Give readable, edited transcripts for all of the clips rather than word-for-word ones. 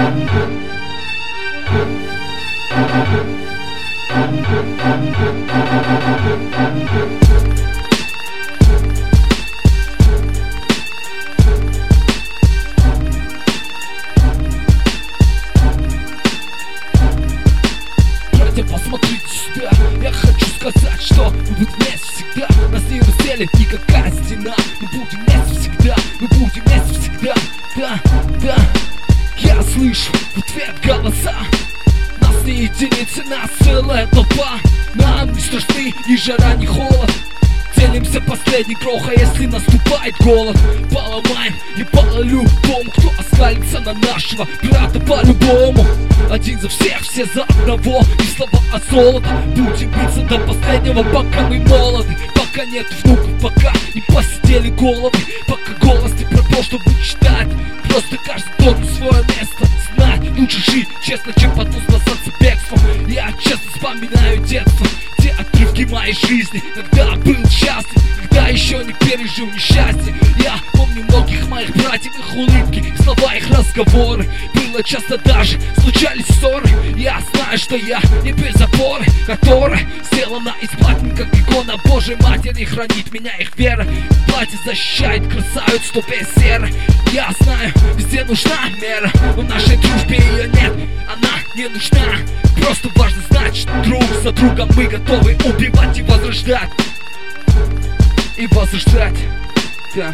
Посмотрите сюда, я хочу сказать, что мы будем вместе всегда. Нас не разделит никакая стена. Мы будем вместе всегда, мы будем вместе всегда. Да, да, я слышу в ответ голоса. Нас не единицы, нас целая толпа. Нам не страшны ни жара, ни холод. Делимся последней крохой, если наступает голод. Поломаем и по-любому, кто оскалится на нашего брата по-любому. Один за всех, все за одного, и слова от золота. Будем биться до последнего, пока мы молоды. Пока нет внуков, пока не посидели головы. Пока голос не пропал, чтобы читать. Просто каждый должен свое место знать. Лучше жить честно, чем потом спасаться бегством. Я честно вспоминаю детство, те отрывки моей жизни, когда был счастлив, когда еще не пережил несчастье. Я помню многих моих братьев, их улыбки, слова, их разговоры. Было часто даже, случались ссоры. Я знаю, что я не без опоры, которая сделана из платин, как икона Божьей Матери. Хранит меня их вера, платье защищает красавицу ступень серы. Я знаю, везде нужна мера, но в нашей дружбе ее нет, она не нужна. Просто важно знать, что друг за другом мы готовы убивать и возрождать. И возрождать, да.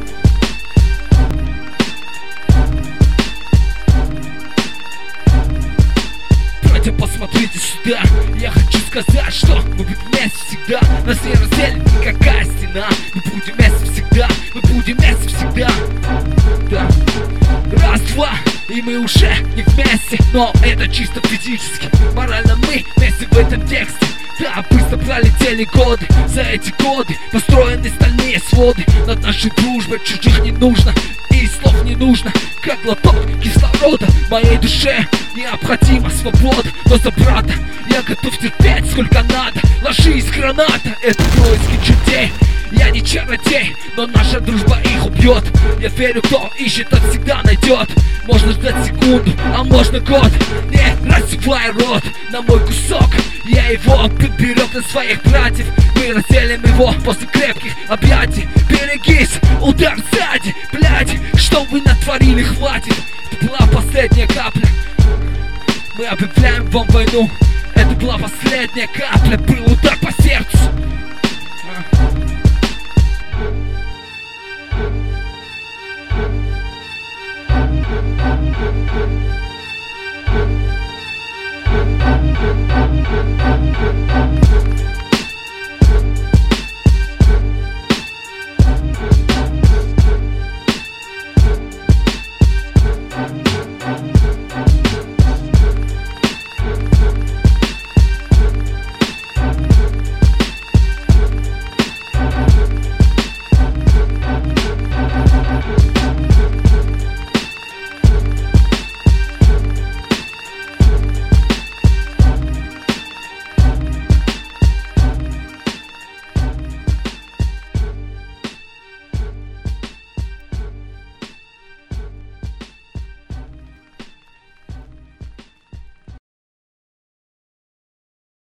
Братья, посмотрите сюда, я хочу сказать, что мы будем вместе всегда. Нас не разделит никакая стена. Мы будем вместе всегда, мы будем вместе всегда, да. Раз, два, и мы уже не вместе, но это чисто физически. Морально мы вместе в этом тексте. Да, быстро пролетели годы, за эти годы построены стальные своды. Над нашей дружбой чужих не нужно, и слов не нужно. Как глоток кислорода моей душе необходима свобода. Но за брата я готов терпеть сколько надо. Ложись, граната, это происки чудей. Я не чародей, но наша дружба их убьет. Я верю, кто ищет, тот всегда найдет. Можно ждать секунду, а можно год. Не рассевай рот на мой кусок. Я его подберем на своих братьев. Мы разделим его после крепких объятий. Берегись, удар сзади. Блядь, что вы натворили, хватит. Это была последняя капля. Мы объявляем вам войну. Это была последняя капля. Был удар по сердцу. Thank you.